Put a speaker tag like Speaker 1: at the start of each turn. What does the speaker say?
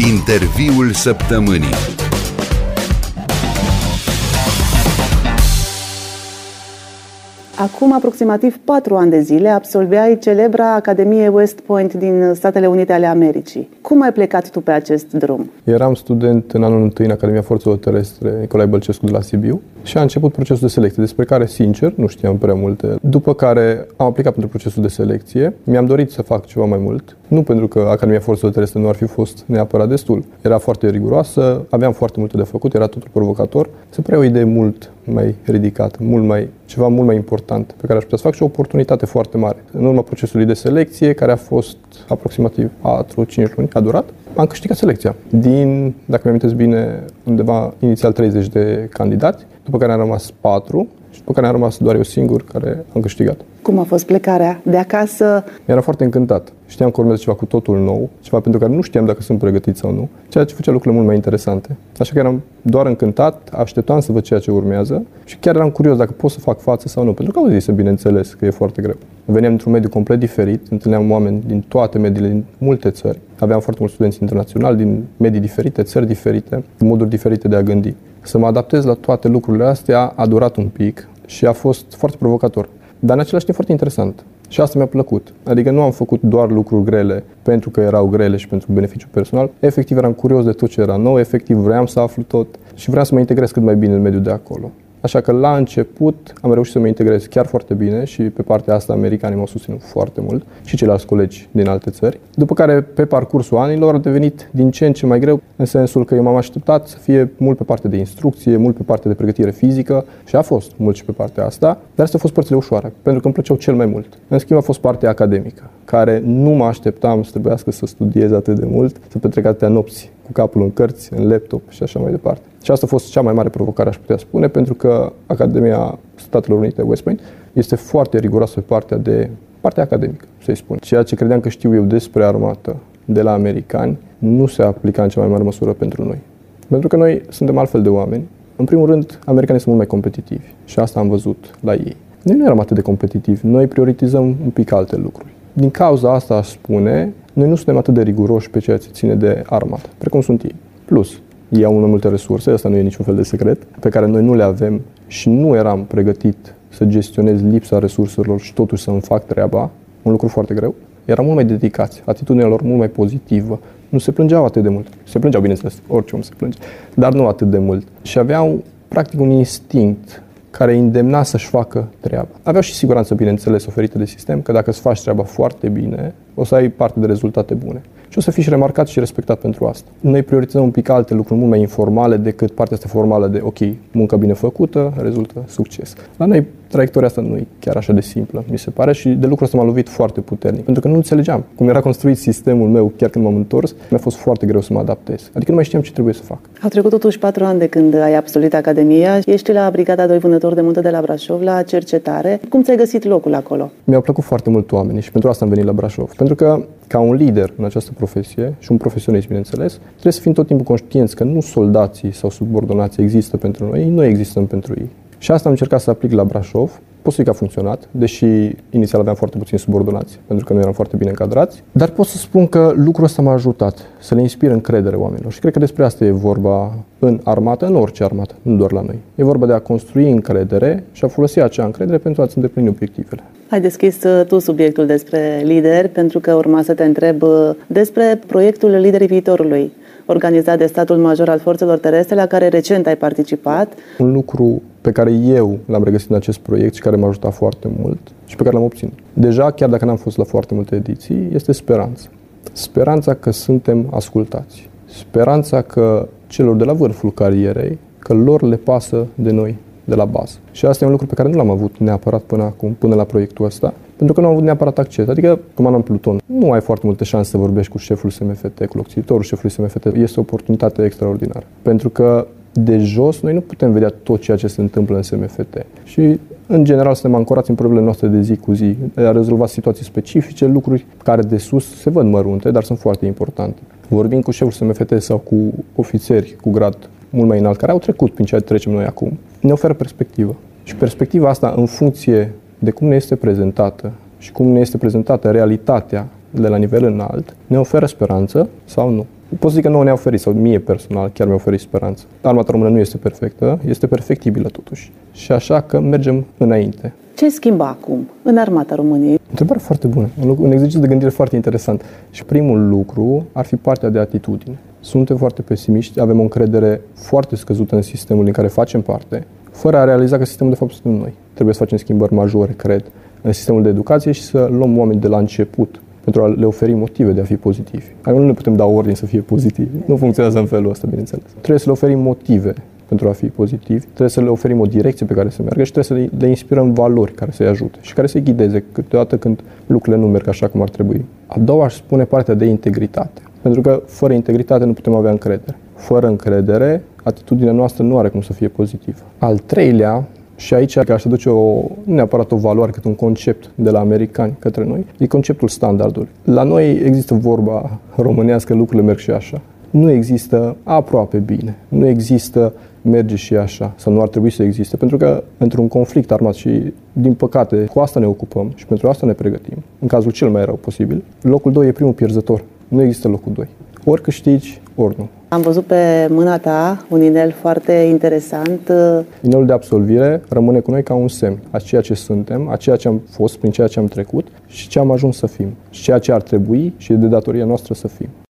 Speaker 1: Interviul săptămânii.
Speaker 2: Acum aproximativ 4 ani de zile absolveai celebra Academie West Point din Statele Unite ale Americii. Cum ai plecat tu pe acest drum?
Speaker 3: Eram student în anul 1 în Academia Forțelor Terestre Nicolae Bălcescu de la Sibiu și a început procesul de selecție, despre care, sincer, nu știam prea multe. După care am aplicat pentru procesul de selecție. Mi-am dorit să fac ceva mai mult, nu pentru că Academia Forțelor Terestre nu ar fi fost neapărat destul. Era foarte riguroasă, aveam foarte multe de făcut, era totul provocator. Se părea o idee mult mai ridicată, ceva mult mai important pe care aș putea să fac și o oportunitate foarte mare. În urma procesului de selecție, care a fost aproximativ 4-5 luni, a durat, am câștigat selecția. Din, dacă mi-amintesc bine, undeva inițial 30 de candidați, după care am rămas 4 și după care am rămas doar eu singur care am câștigat.
Speaker 2: Cum a fost plecarea de acasă?
Speaker 3: Eram foarte încântat. Știam că urmează ceva cu totul nou, ceva pentru care nu știam dacă sunt pregătit sau nu, ceea ce făcea lucrurile mult mai interesante. Așa că eram doar încântat, așteptam să văd ceea ce urmează și chiar eram curios dacă pot să fac față sau nu, pentru că auzise, bineînțeles, că e foarte greu. Veneam într-un mediu complet diferit, întâlneam oameni din toate mediile, din multe țări. Aveam foarte mulți studenți internaționali din medii diferite, țări diferite, moduri diferite de a gândi. Să mă adaptez la toate lucrurile astea a durat un pic și a fost foarte provocator, dar în același timp foarte interesant. Și asta mi-a plăcut. Adică nu am făcut doar lucruri grele pentru că erau grele și pentru beneficiu personal. Efectiv eram curios de tot ce era nou, efectiv vreau să aflu tot și vreau să mă integrez cât mai bine în mediul de acolo. Așa că la început am reușit să mă integrez chiar foarte bine și pe partea asta americanii m-au susținut foarte mult și ceilalți colegi din alte țări. După care, pe parcursul anilor, a devenit din ce în ce mai greu, în sensul că eu m-am așteptat să fie mult pe partea de instrucție, mult pe partea de pregătire fizică și a fost mult și pe partea asta, dar astea au fost părțile ușoare, pentru că îmi plăceau cel mai mult. În schimb a fost partea academică, care nu mă așteptam să trebuiască să studiez atât de mult, să petrec atâtea nopți cu capul în cărți, în laptop și așa mai departe. Și asta a fost cea mai mare provocare, aș putea spune, pentru că Academia Statelor Unite West Point este foarte riguroasă pe partea academică, să-i spun. Ceea ce credeam că știu eu despre armată de la americani nu se aplica în cea mai mare măsură pentru noi. Pentru că noi suntem altfel de oameni. În primul rând, americanii sunt mult mai competitivi și asta am văzut la ei. Noi nu eram atât de competitivi, noi prioritizăm un pic alte lucruri. Din cauza asta, aș spune, noi nu suntem atât de riguroși pe ceea ce ține de armată, precum sunt ei. Plus, ei au mai multe resurse, asta nu e niciun fel de secret, pe care noi nu le avem și nu eram pregătit să gestionez lipsa resurselor și totuși să-mi fac treaba, un lucru foarte greu. Eram mult mai dedicați, atitudinea lor mult mai pozitivă, nu se plângeau atât de mult. Se plângeau, bineînțeles, orice om se plânge, dar nu atât de mult. Și aveau, practic, un instinct care îi îndemna să-și facă treaba. Aveau și siguranță, bineînțeles, oferită de sistem, că dacă îți faci treaba foarte bine, o să ai parte de rezultate bune. Și o să fii și remarcat și respectat pentru asta. Noi prioritizăm un pic alte lucruri mult mai informale decât partea asta formală de, ok, muncă bine făcută, rezultă succes. La noi, traiectoria asta nu e chiar așa de simplă, mi se pare, și de lucrul ăsta m-a lovit foarte puternic, pentru că nu înțelegeam cum era construit sistemul meu chiar când m-am întors. Mi-a fost foarte greu să mă adaptez. Adică nu mai știam ce trebuie să fac.
Speaker 2: Au trecut totuși 4 ani de când ai absolvit Academia. Ești la Brigada 2 Vânători de Munte de la Brașov, la cercetare. Cum ți-ai găsit locul acolo?
Speaker 3: Mi-au plăcut foarte mult oamenii și pentru asta am venit la Brașov. Pentru că, ca un lider în această profesie și un profesionist, bineînțeles, trebuie să fim tot timpul conștienți că nu soldații sau subordonații există pentru noi, noi existăm pentru ei. Și asta am încercat să aplic la Brașov. Pot să zic că a funcționat, deși inițial aveam foarte puțini subordonați, pentru că nu eram foarte bine încadrați, dar pot să spun că lucrul ăsta m-a ajutat să le inspir încredere oamenilor. Și cred că despre asta e vorba în armată, în orice armată, nu doar la noi. E vorba de a construi încredere și a folosi acea încredere pentru a-ți îndeplini obiectivele.
Speaker 2: Ai deschis tu subiectul despre lideri, pentru că urma să te întreb despre proiectul Liderii Viitorului, organizat de Statul Major al Forțelor Terestre, la care recent ai participat.
Speaker 3: Un lucru pe care eu l-am regăsit în acest proiect și care m-a ajutat foarte mult și pe care l-am obținut. Deja, chiar dacă n-am fost la foarte multe ediții, este speranța. Speranța că suntem ascultați. Speranța că celor de la vârful carierei, că lor le pasă de noi de la bază. Și asta e un lucru pe care nu l-am avut neapărat până acum, până la proiectul ăsta, pentru că nu am avut neapărat acces. Adică, comandant pluton, nu ai foarte multe șanse să vorbești cu șeful SMFT, cu locțitorul șefului SMFT. Este o oportunitate extraordinară. Pentru că de jos noi nu putem vedea tot ceea ce se întâmplă în SMFT. Și, în general, suntem ancorați în problemele noastre de zi cu zi, de a rezolva situații specifice, lucruri care de sus se văd mărunte, dar sunt foarte importante. Vorbim cu șeful SMFT sau cu ofițeri cu grad mult mai înalt, care au trecut prin ceea ce trecem noi acum, ne oferă perspectivă. Și perspectiva asta, în funcție de cum ne este prezentată și cum ne este prezentată realitatea de la nivel înalt, ne oferă speranță sau nu. Pot să zic că nouă ne-a oferit, sau mie personal, chiar mi-a oferit speranță. Armata română nu este perfectă, este perfectibilă totuși. Și așa că mergem înainte.
Speaker 2: Ce schimbă acum în Armata României?
Speaker 3: Întrebare foarte bună, un exercițiu de gândire foarte interesant. Și primul lucru ar fi partea de atitudine. Suntem foarte pesimiști, avem o încredere foarte scăzută în sistemul din care facem parte, fără a realiza că sistemul de fapt suntem noi. Trebuie să facem schimbări majore, cred, în sistemul de educație și să luăm oameni de la început pentru a le oferi motive de a fi pozitivi. Nu ne putem da ordine să fie pozitivi. Nu funcționează în felul ăsta, bineînțeles. Trebuie să le oferim motive pentru a fi pozitivi, trebuie să le oferim o direcție pe care să meargă și trebuie să le inspirăm valori care să-i ajute și care să-i ghideze câteodată când lucrurile nu merg așa cum ar trebui. A doua aș spune partea de integritate. Pentru că fără integritate nu putem avea încredere. Fără încredere, atitudinea noastră nu are cum să fie pozitivă. Al treilea, și aici aș aduce nu neapărat o valoare, cât un concept de la americani către noi, e conceptul standardului. La noi există vorba românească, lucrurile merg și așa. Nu există aproape bine, nu există merge și așa, sau nu ar trebui să existe, pentru că într-un conflict armat și, din păcate, cu asta ne ocupăm și pentru asta ne pregătim, în cazul cel mai rău posibil, locul 2 e primul pierzător, nu există locul 2. Ori câștigi, ori nu.
Speaker 2: Am văzut pe mâna ta un inel foarte interesant.
Speaker 3: Inelul de absolvire rămâne cu noi ca un semn a ceea ce suntem, a ceea ce am fost, prin ceea ce am trecut și ce am ajuns să fim și ceea ce ar trebui și e de datoria noastră să fim.